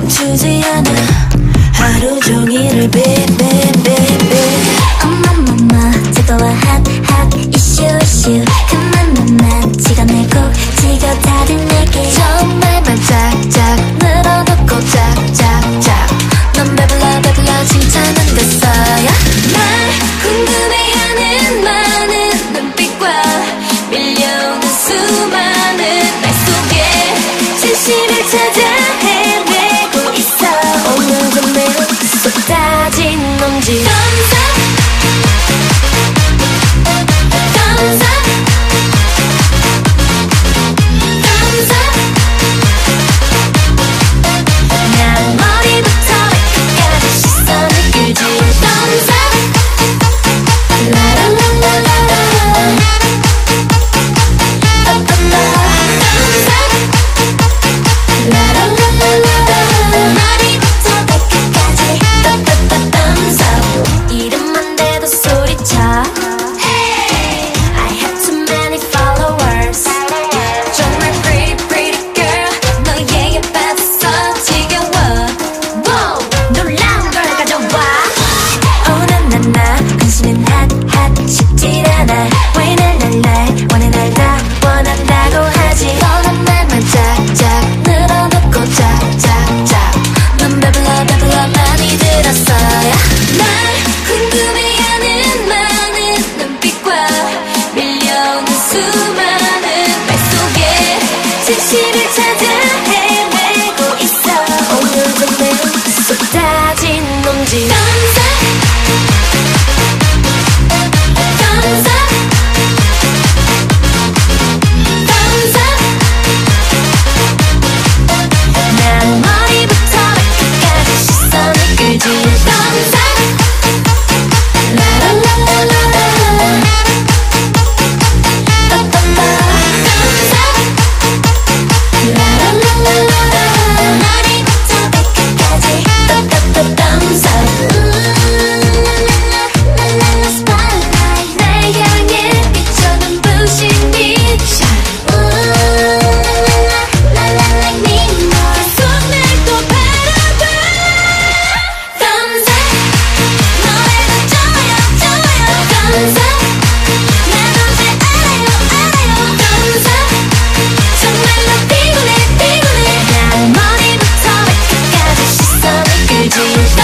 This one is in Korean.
멈추지 않아 하루 종일을 baby 엄마마마 뜨거워 hot issue 그만 지가 내고 지겨 다들 내게 정말만 짝짝 늘어놓고 짝짝짝 넌 배불러 칭찬한댔어요 날 궁금해하는 많은 눈빛과 밀려오는 수많은 말 속에 진실을 찾아 헤매고 있어 오늘도 매일 쏟아진 먼지 진실을 찾아 헤매고 있어 오늘도 매일 쏟아진 먼지 난 머리부터 발끝까지 시선을 끌지 정말로 피곤해 난 머리부터 발끝까지 시선을 끌지